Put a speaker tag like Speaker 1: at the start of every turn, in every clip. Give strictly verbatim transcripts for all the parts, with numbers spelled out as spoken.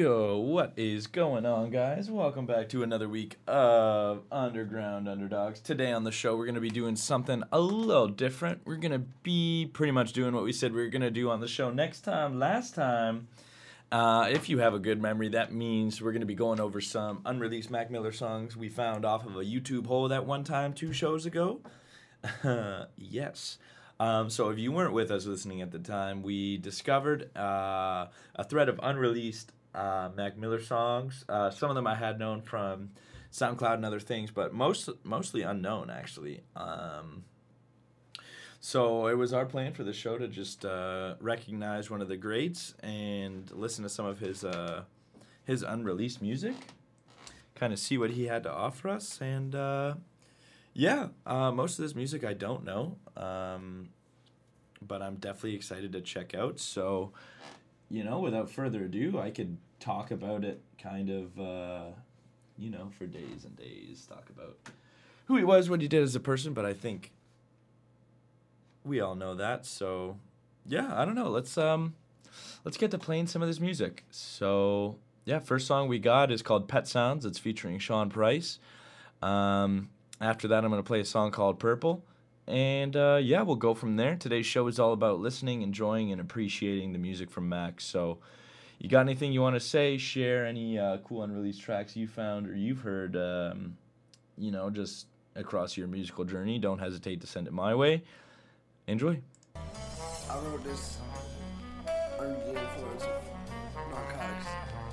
Speaker 1: Yo, what is going on, guys? Welcome back to another week of Underground Underdogs. Today on the show, we're going to be doing something a little different. We're going to be pretty much doing what we said we were going to do on the show next time. Last time, uh, if you have a good memory, that means we're going to be going over some unreleased Mac Miller songs we found off of a YouTube hole that one time two shows ago. Yes. Um, so if you weren't with us listening at the time, we discovered uh, a thread of unreleased uh, Mac Miller songs. Uh, some of them I had known from SoundCloud and other things, but most mostly unknown, actually. Um, so it was our plan for the show to just uh, recognize one of the greats and listen to some of his uh, his unreleased music, kind of see what he had to offer us, and... Uh, Yeah, uh, most of this music I don't know, um, but I'm definitely excited to check out. So, you know, without further ado, I could talk about it kind of, uh, you know, for days and days, talk about who he was, what he did as a person, but I think we all know that. So, yeah, I don't know. Let's um, let's get to playing some of this music. So, yeah, first song we got is called Pet Sounds. It's featuring Sean Price. Um... After that, I'm going to play a song called Purple. And, uh, yeah, we'll go from there. Today's show is all about listening, enjoying, and appreciating the music from Max. So you got anything you want to say, share, any uh, cool unreleased tracks you found or you've heard, um, you know, just across your musical journey, don't hesitate to send it my way. Enjoy.
Speaker 2: I wrote this under the influence of narcotics.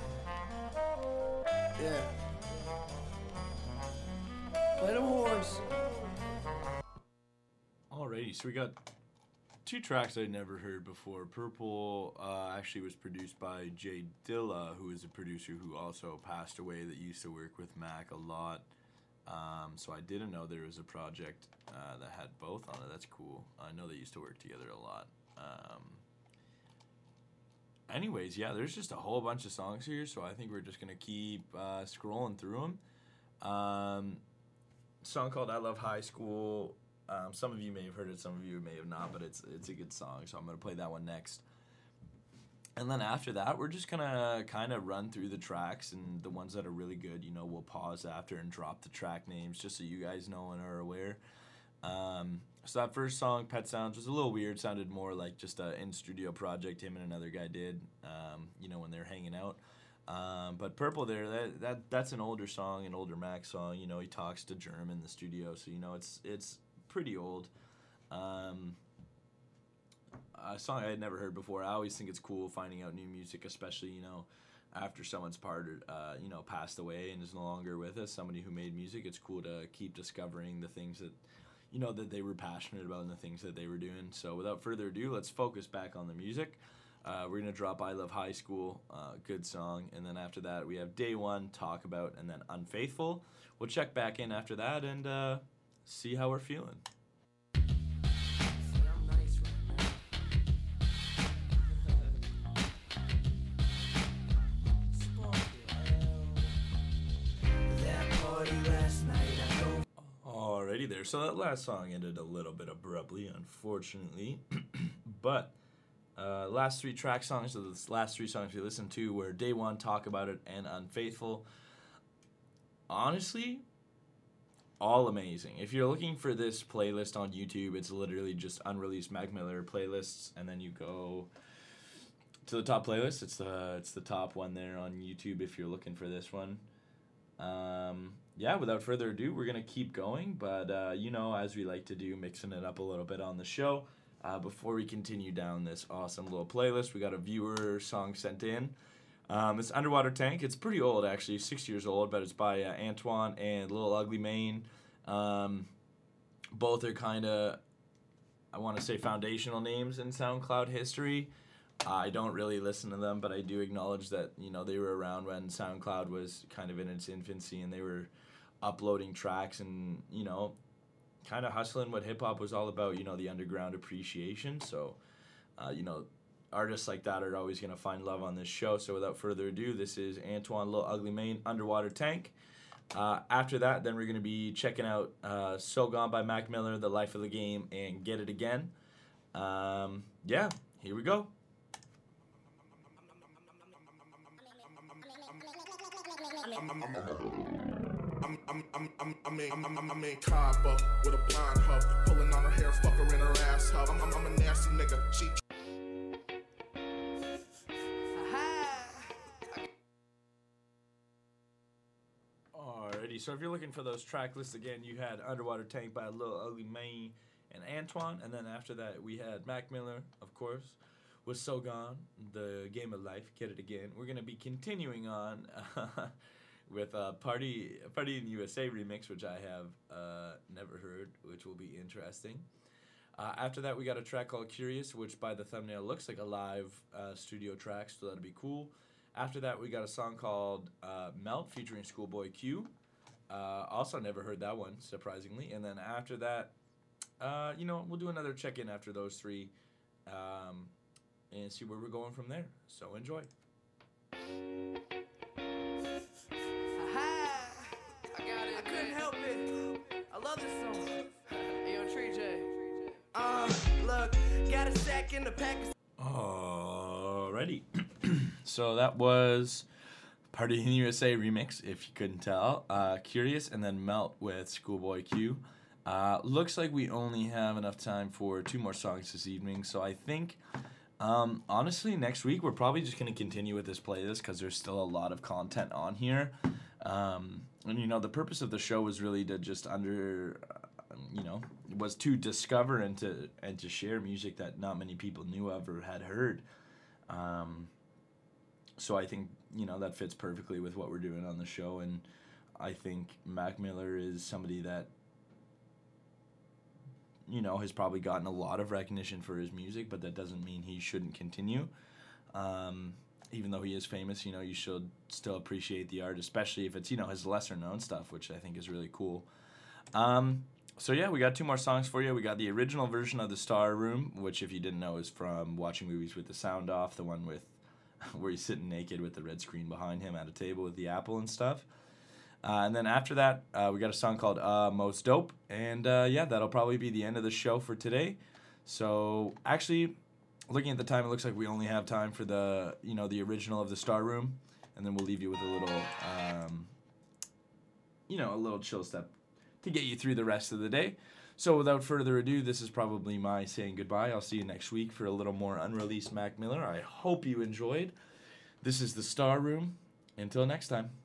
Speaker 2: Yeah. Play them horns.
Speaker 1: Alrighty, so we got two tracks I'd never heard before. Purple uh, actually was produced by Jay Dilla, who is a producer who also passed away that used to work with Mac a lot. Um, so I didn't know there was a project uh, that had both on it. That's cool. I know they used to work together a lot. Um, anyways, yeah, there's just a whole bunch of songs here, so I think we're just going to keep uh, scrolling through them. Um... Song called I Love High School. Um, some of you may have heard it, some of you may have not, but it's it's a good song, so I'm going to play that one next. And then after that, we're just going to kind of run through the tracks, and the ones that are really good, you know, we'll pause after and drop the track names just so you guys know and are aware. Um, so that first song, Pet Sounds, was a little weird, sounded more like just an in-studio project him and another guy did, um, you know, when they're hanging out. Um, but Purple there, that, that that's an older song, an older Mac song. You know, he talks to Germ in the studio, so, you know, it's it's pretty old. Um, a song I had never heard before. I always think it's cool finding out new music, especially, you know, after someone's part, uh, you know, passed away and is no longer with us, somebody who made music. It's cool to keep discovering the things that, you know, that they were passionate about and the things that they were doing. So without further ado, let's focus back on the music. Uh, we're going to drop I Love High School, uh, good song. And then after that, we have Day One, Talk About, and then Unfaithful. We'll check back in after that and uh, see how we're feeling. Alrighty there. So that last song ended a little bit abruptly, unfortunately. But... Uh, last three track songs, so the last three songs we listened to were Day One, Talk About It, and Unfaithful. Honestly, all amazing. If you're looking for this playlist on YouTube, it's literally just unreleased Mac Miller playlists, and then you go to the top playlist. It's the it's the top one there on YouTube if you're looking for this one. Um, yeah, without further ado, we're gonna keep going, but uh, you know, as we like to do, mixing it up a little bit on the show. Uh, before we continue down this awesome little playlist, we got a viewer song sent in. Um, it's Underwater Tank. It's pretty old, actually, six years old, but it's by uh, Antoine and Lil Ugly Mane. Um, both are kind of, I want to say, foundational names in SoundCloud history. I don't really listen to them, but I do acknowledge that, you know, they were around when SoundCloud was kind of in its infancy, and they were uploading tracks and, you know, kind of hustling what hip-hop was all about, you know, the underground appreciation. So, uh, you know, artists like that are always going to find love on this show. So without further ado, this is Antoine Lil Ugly Mane, Underwater Tank. Uh, after that, then we're going to be checking out uh, So Gone by Mac Miller, The Life of the Game, and Get It Again. Um, yeah, here we go.
Speaker 3: I'm, I'm, I'm, I'm, I'm, I'm, in, I'm, I'm, I'm in Cabo with a blonde hoe, pulling on her hair, fuck her in her ass hoe. I'm, I'm, I'm a nasty nigga. She.
Speaker 1: Alrighty, so if you're looking for those track lists again, you had Underwater Tank by Lil Ugly Mane and Antoine, and then after that we had Mac Miller, of course, with So Gone, The Game of Life, Get It Again. We're gonna be continuing on uh, with a Party Party in U S A remix, which I have uh, never heard, which will be interesting. Uh, after that, we got a track called Curious, which by the thumbnail looks like a live uh, studio track, so that'll be cool. After that, we got a song called uh, Melt featuring Schoolboy Q. Uh, also never heard that one, surprisingly. And then after that, uh, you know, we'll do another check-in after those three um, and see where we're going from there. So enjoy.
Speaker 2: Aha! I got it. I couldn't help it. I love this song. Hey, yo, Tree J. Uh, look, got a sack in the pack.
Speaker 1: Alrighty. So that was Party in the U S A remix, if you couldn't tell. Uh, Curious, and then Melt with Schoolboy Q. Uh, looks like we only have enough time for two more songs this evening, so I think, um, honestly, next week we're probably just going to continue with this playlist because there's still a lot of content on here. Um, and, you know, the purpose of the show was really to just under, uh, you know, was to discover and to, and to share music that not many people knew of or had heard. Um... So I think, you know, that fits perfectly with what we're doing on the show, and I think Mac Miller is somebody that, you know, has probably gotten a lot of recognition for his music, but that doesn't mean he shouldn't continue. Um, even though he is famous, you know, you should still appreciate the art, especially if it's, you know, his lesser-known stuff, which I think is really cool. Um, so, yeah, we got two more songs for you. We got the original version of The Star Room, which, if you didn't know, is from Watching Movies with the Sound Off, the one with where he's sitting naked with the red screen behind him at a table with the apple and stuff. Uh, and then after that, uh, we got a song called uh, Most Dope. And uh, yeah, that'll probably be the end of the show for today. So actually, looking at the time, it looks like we only have time for the, you know, the original of The Star Room. And then we'll leave you with a little, um, you know, a little chill step to get you through the rest of the day. So without further ado, this is probably my saying goodbye. I'll see you next week for a little more unreleased Mac Miller. I hope you enjoyed. This is The Star Room. Until next time.